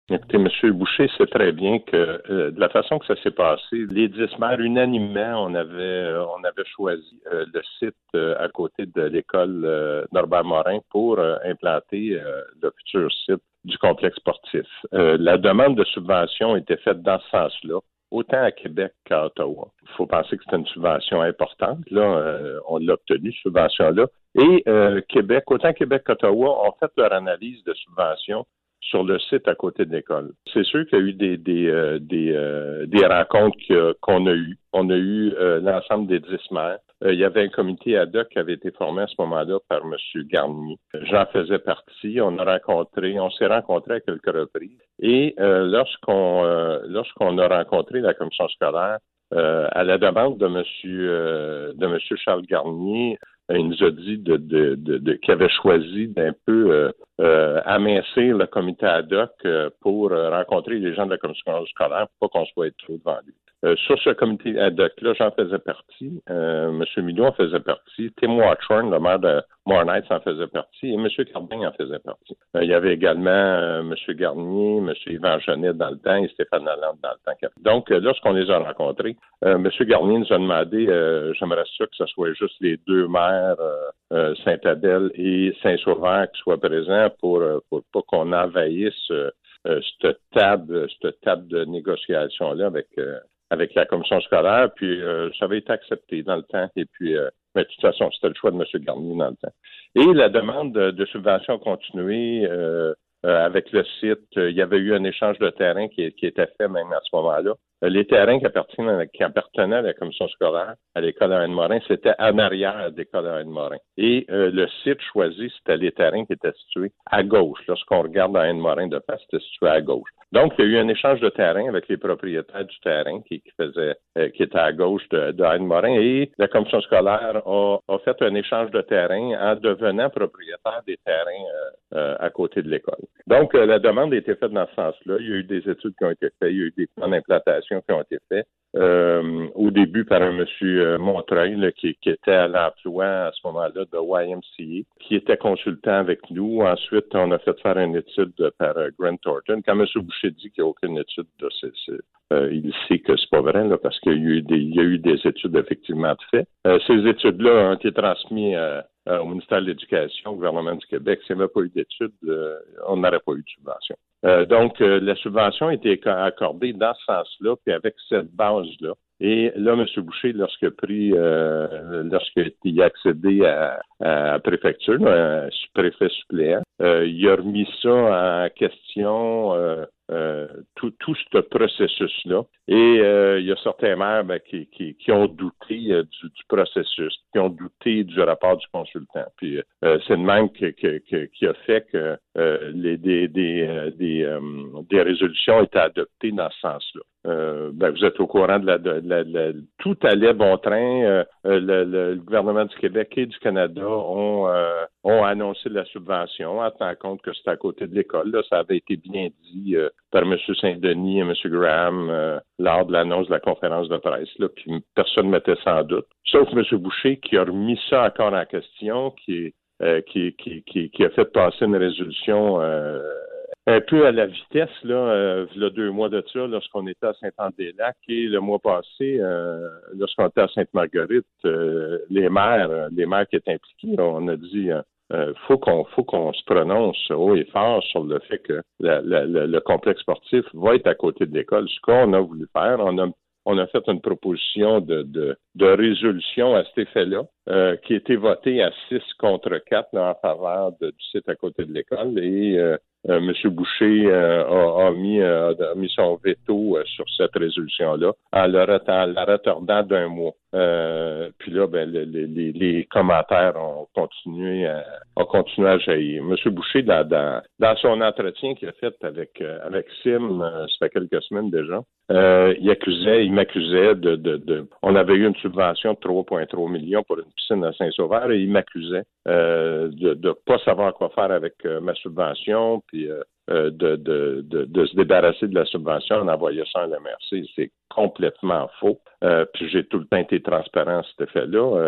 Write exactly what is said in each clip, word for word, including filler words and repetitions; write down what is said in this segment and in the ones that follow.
Écoutez, M. Boucher sait très bien que euh, de la façon que ça s'est passé, les dix maires, unanimement, on avait euh, on avait choisi euh, le site euh, à côté de l'école euh, Norbert-Morin pour euh, implanter euh, le futur site du complexe sportif. Euh, la demande de subvention était faite dans ce sens-là, autant à Québec qu'à Ottawa. Il faut penser que c'était une subvention importante. Là, euh, on l'a obtenue, cette subvention-là. Et euh, Québec, autant Québec qu'Ottawa ont fait leur analyse de subvention sur le site à côté de l'école. C'est sûr qu'il y a eu des des euh, des, euh, des rencontres que, qu'on a eues. On a eu euh, l'ensemble des dix maires. Euh, il y avait un comité ad hoc qui avait été formé à ce moment-là par M. Garnier. J'en faisais partie. On a rencontré, on s'est rencontrés à quelques reprises. Et euh, lorsqu'on euh, lorsqu'on a rencontré la commission scolaire, euh, à la demande de M. Euh, de M. Charles Garnier, il nous a dit de, de, de, de qu'il avait choisi d'un peu euh, euh, amincir le comité ad hoc euh, pour euh, rencontrer les gens de la commission scolaire pour pas qu'on soit trop devant lui. Euh, sur ce comité ad hoc-là, j'en faisais partie. Euh, M. Mideau en faisait partie. Tim Watchorn, le maire de Mornight, en faisait partie. Et M. Cardin en faisait partie. Euh, il y avait également euh, M. Garnier, M. Yvan Genet dans le temps et Stéphane Lalande dans le temps. Donc, euh, lorsqu'on les a rencontrés, euh, M. Garnier nous a demandé, euh, j'aimerais ça que ce soit juste les deux maires, euh, euh, Saint-Adèle et Saint-Sauveur, qui soient présents pour, euh, pour pas qu'on envahisse euh, euh, cette table, cette table de négociation-là avec euh, avec la commission scolaire, puis euh, ça avait été accepté dans le temps, et puis, euh, mais de toute façon, c'était le choix de M. Garnier dans le temps. Et la demande de, de subvention continuée euh, euh, avec le site, euh, il y avait eu un échange de terrain qui, qui était fait même à ce moment-là. Euh, les terrains qui appartenaient, qui appartenaient à la commission scolaire, à l'école de Rennes-Morin, c'était en arrière de l'école de Rennes-Morin. Et euh, le site choisi, c'était les terrains qui étaient situés à gauche. Lorsqu'on regarde dans Rennes-Morin de face, c'était situé à gauche. Donc, il y a eu un échange de terrain avec les propriétaires du terrain qui, qui faisait, euh, qui était à gauche de, de Rennes-Morin, et la commission scolaire a, a fait un échange de terrain en devenant propriétaire des terrains euh, euh, à côté de l'école. Donc, euh, la demande a été faite dans ce sens-là. Il y a eu des études qui ont été faites, il y a eu des plans d'implantation qui ont été faits. Euh, au début par un monsieur Montreuil là, qui, qui était à l'emploi à ce moment-là de Y M C A, qui était consultant avec nous. Ensuite, on a fait faire une étude par euh, Grant Thornton. Quand M. Boucher dit qu'il n'y a aucune étude, là, c'est, c'est, euh, il sait que c'est pas vrai là, parce qu'il y a eu des, il y a eu des études effectivement de fait. Euh, ces études-là ont été transmises euh, euh, au ministère de l'Éducation, au gouvernement du Québec. S'il n'y avait pas eu d'études, euh, on n'aurait pas eu de subvention. Euh, donc, euh, la subvention a été accordée dans ce sens-là, puis avec cette base-là. Et là, M. Boucher, lorsqu'il a pris, euh, lorsqu'il a accédé à, à la préfecture, un préfet suppléant, euh, il a remis ça en question, euh, euh, tout, tout ce processus-là. Et euh, il y a certains maires ben, qui, qui, qui ont douté euh, du, du processus, qui ont douté du rapport du consultant. Puis euh, c'est le même que, que, que, qui a fait que euh, les, des, des, euh, des, euh, des résolutions étaient adoptées dans ce sens-là. Euh, ben, vous êtes au courant de la, de, de la, de la tout allait bon train. Euh, le, le, le gouvernement du Québec et du Canada ont, euh, ont annoncé la subvention en tenant compte que c'était à côté de l'école. Là, ça avait été bien dit euh, par M. Saint-Denis et M. Graham euh, lors de l'annonce de la conférence de presse. Là, puis personne ne mettait ça en doute. Sauf M. Boucher qui a remis ça encore en question, qui, euh, qui, qui, qui, qui a fait passer une résolution euh, un peu à la vitesse, là, euh, il y a deux mois de ça, lorsqu'on était à Saint-Anne-des-Lacs, et le mois passé, euh, lorsqu'on était à Sainte-Marguerite, euh, les maires, les maires qui étaient impliqués, là, on a dit euh, euh, faut qu'on faut qu'on se prononce haut et fort sur le fait que la, la, la, le complexe sportif va être à côté de l'école. Ce qu'on a voulu faire, on a On a fait une proposition de, de, de résolution à cet effet-là, euh, qui a été votée à six contre quatre là, en faveur de, du site à côté de l'école. Et euh, euh, M. Boucher euh, a, a, mis, euh, a mis son veto euh, sur cette résolution-là en, le ret- en la retardant d'un mois. Euh, puis là, ben, les, les, les commentaires ont continué à, ont continué à jaillir. M. Boucher, dans, dans, dans son entretien qu'il a fait avec, euh, avec Sim, euh, ça fait quelques semaines déjà, euh, il accusait, il m'accusait de, de, de, on avait eu une subvention de trois virgule trois millions pour une piscine à Saint-Sauveur, et il m'accusait euh, de ne pas savoir quoi faire avec euh, ma subvention, puis euh, euh, de, de, de, de se débarrasser de la subvention en envoyant ça à l'M R C. C'est complètement faux. Euh, puis j'ai tout le temps été transparent à cet effet-là. Euh,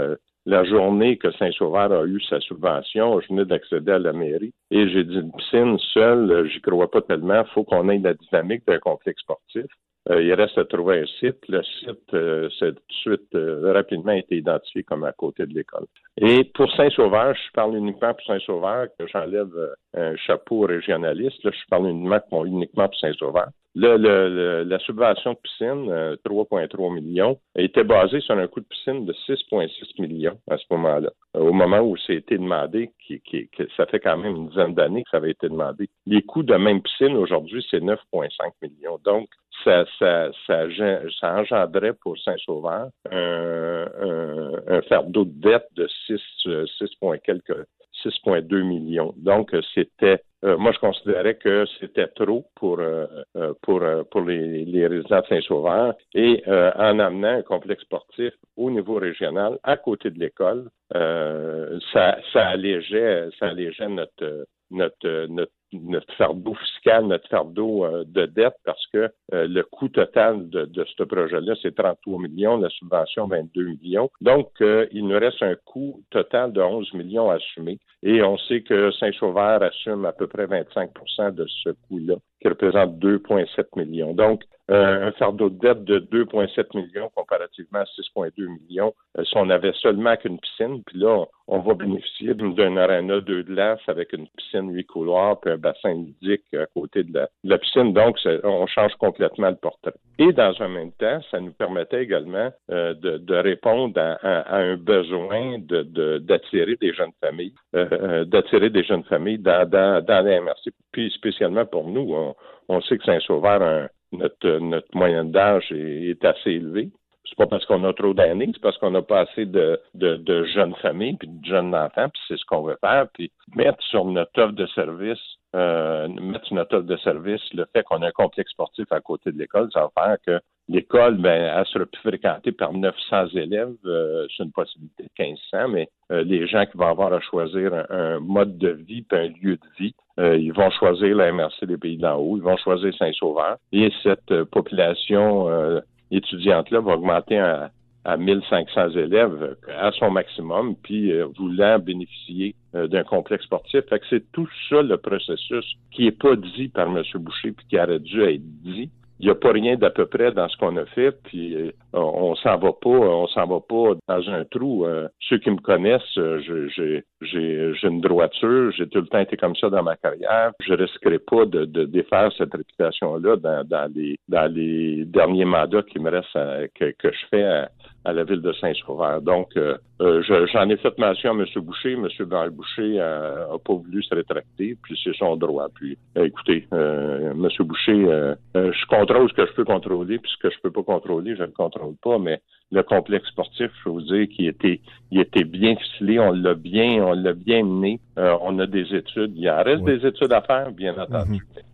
la journée que Saint-Sauveur a eu sa subvention, je venais d'accéder à la mairie et j'ai dit une piscine seule, j'y crois pas tellement, il faut qu'on ait la dynamique d'un complexe sportif. Euh, il reste à trouver un site. Le site, euh, c'est tout de suite euh, rapidement été identifié comme à côté de l'école. Et pour Saint-Sauveur, je parle uniquement pour Saint-Sauveur, que j'enlève euh, un chapeau régionaliste. Là, je parle uniquement, uniquement pour Saint-Sauveur. Le, le, le, la subvention de piscine, euh, trois virgule trois millions, était basée sur un coût de piscine de six virgule six millions à ce moment-là. Euh, au moment où ça a été demandé, qui, qui, qui, ça fait quand même une dizaine d'années que ça avait été demandé. Les coûts de même piscine aujourd'hui, c'est neuf virgule cinq millions. Donc, ça, ça, ça, ça engendrait pour Saint-Sauveur un, un, un fardeau de dette de six, six points quelques, six virgule deux millions. Donc, c'était, euh, moi, je considérais que c'était trop pour euh, pour pour les, les résidents de Saint-Sauveur. Et euh, en amenant un complexe sportif au niveau régional, à côté de l'école, euh, ça, ça allégeait, ça allégeait notre notre notre notre fardeau fiscal, notre fardeau euh, de dette, parce que euh, le coût total de, de ce projet-là, c'est trente-trois millions, la subvention vingt-deux millions. Donc, euh, il nous reste un coût total de onze millions à assumer. Et on sait que Saint-Sauveur assume à peu près vingt-cinq pour cent de ce coût-là, qui représente deux virgule sept millions. Donc, euh, un fardeau de dette de deux virgule sept millions comparativement à six virgule deux millions. Euh, si on avait seulement qu'une piscine, puis là, on, on va bénéficier d'un aréna deux glaces avec une piscine huit couloirs, puis un bassin ludique à côté de la, de la piscine. Donc, on change complètement le portrait. Et dans un même temps, ça nous permettait également euh, de, de répondre à, à, à un besoin de, de, d'attirer des jeunes familles, euh, d'attirer des jeunes familles dans, dans, dans la M R C. Puis spécialement pour nous, on, on sait que Saint-Sauveur, un, notre, notre moyenne d'âge est, est assez élevé. C'est pas parce qu'on a trop d'années, c'est parce qu'on n'a pas assez de, de, de jeunes familles puis de jeunes enfants, puis c'est ce qu'on veut faire, puis mettre sur notre offre de service, euh, mettre sur notre offre de service le fait qu'on a un complexe sportif à côté de l'école, ça va faire que l'école, ben, elle sera plus fréquentée par neuf cents élèves, euh, c'est une possibilité de quinze cents, mais euh, les gens qui vont avoir à choisir un, un mode de vie puis un lieu de vie, euh, ils vont choisir la M R C des Pays d'en haut, ils vont choisir Saint-Sauveur, et cette euh, population euh, étudiante-là va augmenter à, à mille cinq cents élèves à son maximum, puis euh, voulant bénéficier euh, d'un complexe sportif. Fait que c'est tout ça le processus qui est pas dit par M. Boucher puis qui aurait dû être dit. Il n'y a pas rien d'à peu près dans ce qu'on a fait, puis euh, on s'en va pas, on s'en va pas dans un trou. Euh, ceux qui me connaissent, euh, j'ai, j'ai, j'ai une droiture, j'ai tout le temps été comme ça dans ma carrière. Je risquerai pas de, de défaire cette réputation-là dans, dans les dans les derniers mandats qui me restent à, que, que je fais à, à la ville de Saint-Sauveur. Donc, euh, euh, je, j'en ai fait mention à M. Boucher. M. Van Boucher a, a pas voulu se rétracter, puis c'est son droit. Puis, euh, écoutez, euh, M. Boucher, euh, euh, je contrôle ce que je peux contrôler, puis ce que je peux pas contrôler, je ne le contrôle pas, mais le complexe sportif, je veux vous dire qu'il était, il était bien ficelé, on l'a bien, on l'a bien mené, euh, on a des études, il en reste oui. des études à faire, bien entendu. Mm-hmm.